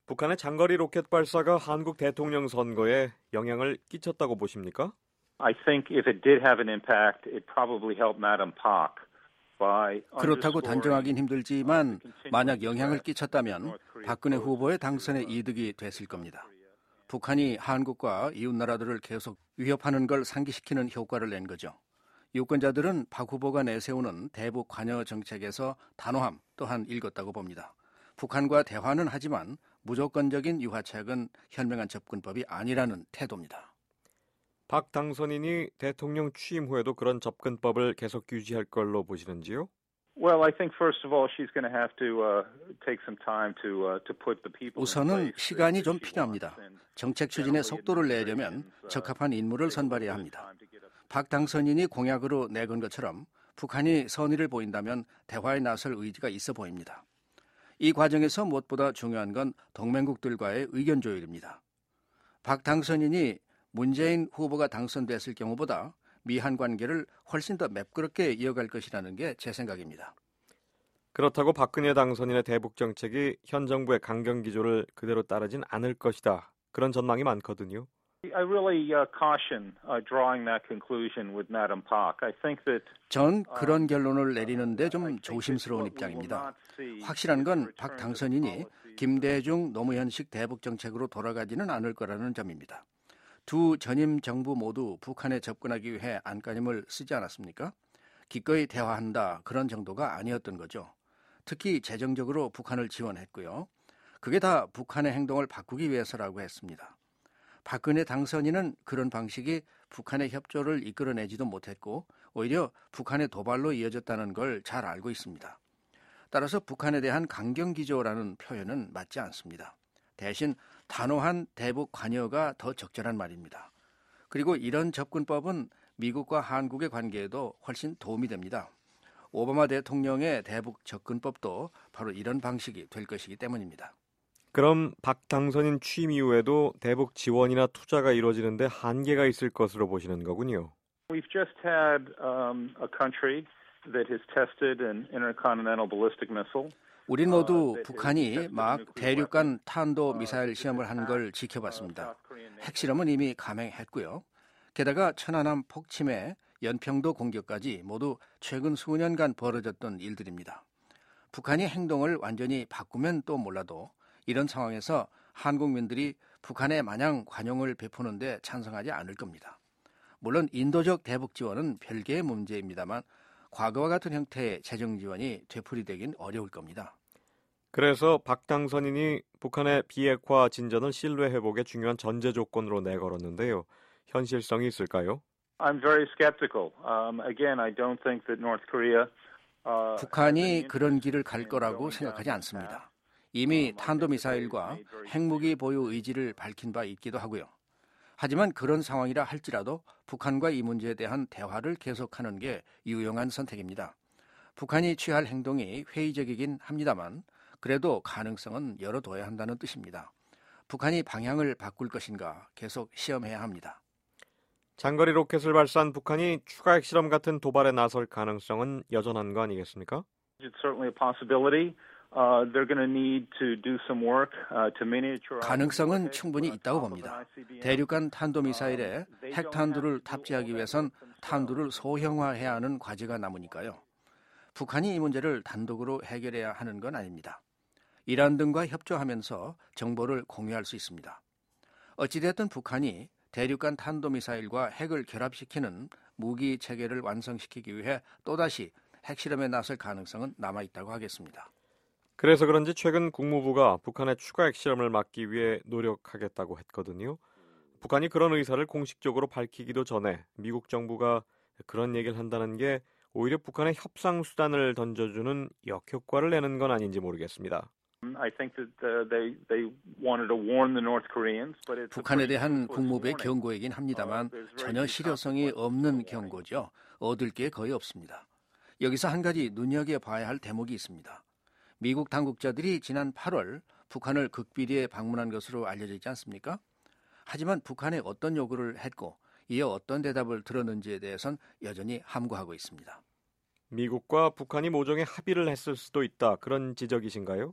북한의 장거리 로켓 발사가 한국 대통령 선거에 영향을 끼쳤다고 보십니까? I think if it did have an impact, it probably helped Madam Park. 그렇다고 단정하긴 힘들지만 만약 영향을 끼쳤다면 박근혜 후보의 당선에 이득이 됐을 겁니다. 북한이 한국과 이웃 나라들을 계속 위협하는 걸 상기시키는 효과를 낸 거죠. 유권자들은 박 후보가 내세우는 대북 관여 정책에서 단호함 또한 읽었다고 봅니다. 북한과 대화는 하지만 무조건적인 유화책은 현명한 접근법이 아니라는 태도입니다. 박 당선인이 대통령 취임 후에도 그런 접근법을 계속 유지할 걸로 보시는지요? Well, I think first of all she's going to have to take some time to put the people. 우선은 시간이 좀 필요합니다. 정책 추진에 속도를 내려면 적합한 인물을 선발해야 합니다. 박 당선인이 공약으로 내건 것처럼 북한이 선의를 보인다면 대화에 나설 의지가 있어 보입니다. 이 과정에서 무엇보다 중요한 건 동맹국들과의 의견 조율입니다. 박 당선인이 문재인 후보가 당선됐을 경우보다 미한 관계를 훨씬 더 매끄럽게 이어갈 것이라는 게 제 생각입니다. 그렇다고 박근혜 당선인의 대북 정책이 현 정부의 강경 기조를 그대로 따르진 않을 것이다. 그런 전망이 많거든요. I really caution drawing that conclusion with Madam Park. I think that 전 그런 결론을 내리는데 좀 조심스러운 입장입니다. 확실한 건 박 당선인이 김대중 노무현식 대북 정책으로 돌아가지는 않을 거라는 점입니다. 두 전임 정부 모두 북한에 접근하기 위해 안간힘을 쓰지 않았습니까? 기꺼이 대화한다 그런 정도가 아니었던 거죠. 특히 재정적으로 북한을 지원했고요. 그게 다 북한의 행동을 바꾸기 위해서라고 했습니다. 박근혜 당선인은 그런 방식이 북한의 협조를 이끌어내지도 못했고 오히려 북한의 도발로 이어졌다는 걸 잘 알고 있습니다. 따라서 북한에 대한 강경기조라는 표현은 맞지 않습니다. 대신 단호한 대북 관여가 더 적절한 말입니다. 그리고 이런 접근법은 미국과 한국의 관계에도 훨씬 도움이 됩니다. 오바마 대통령의 대북 접근법도 바로 이런 방식이 될 것이기 때문입니다. 그럼 박 당선인 취임 이후에도 대북 지원이나 투자가 이루어지는데 한계가 있을 것으로 보시는 거군요. we've just had a country that has tested an intercontinental ballistic missile. 우린 모두 북한이 막 대륙간 탄도 미사일 시험을 한 걸 지켜봤습니다. 핵실험은 이미 감행했고요. 게다가 천안함 폭침에 연평도 공격까지 모두 최근 수년간 벌어졌던 일들입니다. 북한이 행동을 완전히 바꾸면 또 몰라도 이런 상황에서 한국민들이 북한에 마냥 관용을 베푸는데 찬성하지 않을 겁니다. 물론 인도적 대북 지원은 별개의 문제입니다만 과거와 같은 형태의 재정 지원이 되풀이되긴 어려울 겁니다. 그래서 박 당선인이 북한의 비핵화 진전을 신뢰 회복의 중요한 전제 조건으로 내걸었는데요. 현실성이 있을까요? I'm very skeptical. Again, I don't think that North Korea 북한이 그런 길을 갈 거라고 생각하지 않습니다. 이미 탄도미사일과 핵무기 보유 의지를 밝힌 바 있기도 하고요. 하지만 그런 상황이라 할지라도 북한과 이 문제에 대한 대화를 계속하는 게 유용한 선택입니다. 북한이 취할 행동이 회의적이긴 합니다만 그래도 가능성은 열어둬야 한다는 뜻입니다. 북한이 방향을 바꿀 것인가 계속 시험해야 합니다. 장거리 로켓을 발사한 북한이 추가 핵실험 같은 도발에 나설 가능성은 여전한 거 아니겠습니까? It's certainly a possibility. They're going to need to do some work to miniaturize. 가능성은 충분히 있다고 봅니다. 대륙간 탄도미사일에 핵탄두를 탑재하기 위해선 탄두를 소형화해야 하는 과제가 남으니까요. 북한이 이 문제를 단독으로 해결해야 하는 건 아닙니다. 이란 등과 협조하면서 정보를 공유할 수 있습니다. 어찌됐든 북한이 대륙간 탄도미사일과 핵을 결합시키는 무기 체계를 완성시키기 위해 또다시 핵실험에 나설 가능성은 남아있다고 하겠습니다. 그래서 그런지 최근 국무부가 북한의 추가 핵실험을 막기 위해 노력하겠다고 했거든요. 북한이 그런 의사를 공식적으로 밝히기도 전에 미국 정부가 그런 얘기를 한다는 게 오히려 북한의 협상 수단을 던져주는 역효과를 내는 건 아닌지 모르겠습니다. 북한에 대한 국무부의 경고이긴 합니다만 전혀 실효성이 없는 경고죠. 얻을 게 거의 없습니다. 여기서 한 가지 눈여겨봐야 할 대목이 있습니다. 미국 당국자들이 지난 8월 북한을 극비리에 방문한 것으로 알려져 있지 않습니까? 하지만 북한에 어떤 요구를 했고 이에 어떤 대답을 들었는지에 대해선 여전히 함구하고 있습니다. 미국과 북한이 모종의 합의를 했을 수도 있다. 그런 지적이신가요?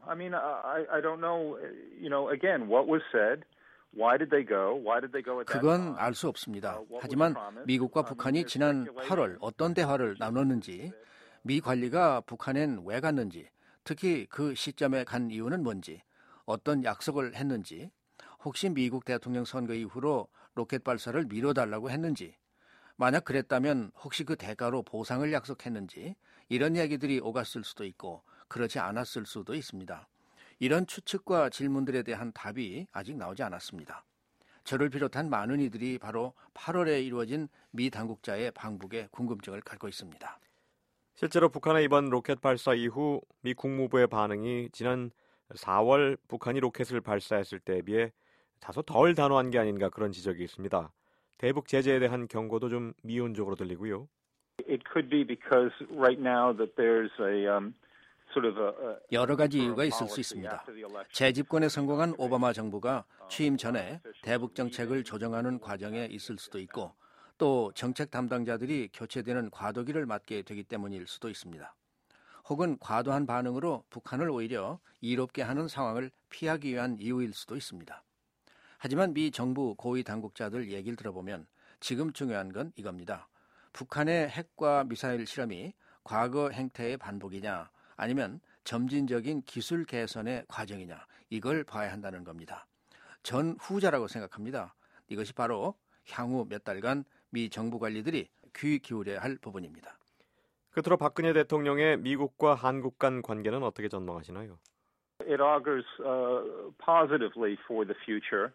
I mean, I don't know. You know, again, what was said. Why did they go? Why did they go at that 그건 time? 알 수 없습니다. 하지만 미국과 북한이 지난 8월 어떤 대화를 나눴는지, 미 관리가 북한엔 왜 갔는지, 특히 그 시점에 간 이유는 뭔지, 어떤 약속을 했는지, 혹시 미국 대통령 선거 이후로 로켓 발사를 미뤄달라고 했는지, 만약 그랬다면 혹시 그 대가로 보상을 약속했는지 이런 이야기들이 오갔을 수도 있고 그렇지 않았을 수도 있습니다. 이런 추측과 질문들에 대한 답이 아직 나오지 않았습니다. 저를 비롯한 많은 이들이 바로 8월에 이루어진 미 당국자의 방북에 궁금증을 갖고 있습니다. 실제로 북한의 이번 로켓 발사 이후 미 국무부의 반응이 지난 4월 북한이 로켓을 발사했을 때에 비해 다소 덜 단호한 게 아닌가 그런 지적이 있습니다. 대북 제재에 대한 경고도 좀 미온적으로 들리고요. It could be because right now that there's a sort of a 여러 가지 이유가 있을 수 있습니다. 재집권에 성공한 오바마 정부가 취임 전에 대북 정책을 조정하는 과정에 있을 수도 있고 또 정책 담당자들이 교체되는 과도기를 맞게 되기 때문일 수도 있습니다. 혹은 과도한 반응으로 북한을 오히려 이롭게 하는 상황을 피하기 위한 이유일 수도 있습니다. 하지만 미 정부 고위 당국자들 얘기를 들어보면 지금 중요한 건 이겁니다. 북한의 핵과 미사일 실험이 과거 행태의 반복이냐 아니면 점진적인 기술 개선의 과정이냐 이걸 봐야 한다는 겁니다. 전 후자라고 생각합니다. 이것이 바로 향후 몇 달간 미 정부 관리들이 귀 기울여야 할 부분입니다. 끝으로 박근혜 대통령의 미국과 한국 간 관계는 어떻게 전망하시나요? It augurs positively for the future.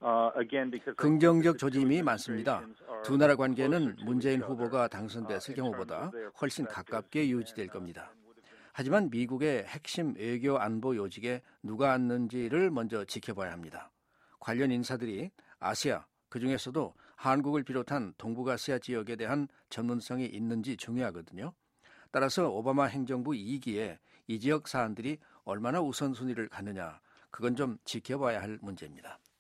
긍정적 조짐이 많습니다. 두 나라 관계는 문재인 후보가 당선됐을 경우보다 훨씬 가깝게 유지될 겁니다. 하지만 미국의 핵심 외교 안보 요직에 누가 앉는지를 먼저 지켜봐야 합니다. 관련 인사들이 아시아, 그중에서도 한국을 비롯한 동북아시아 지역에 대한 전문성이 있는지 중요하거든요. 따라서 오바마 행정부 2기에 이 지역 사안들이 얼마나 우선순위를 갖느냐, 그건 좀 지켜봐야 할 문제입니다.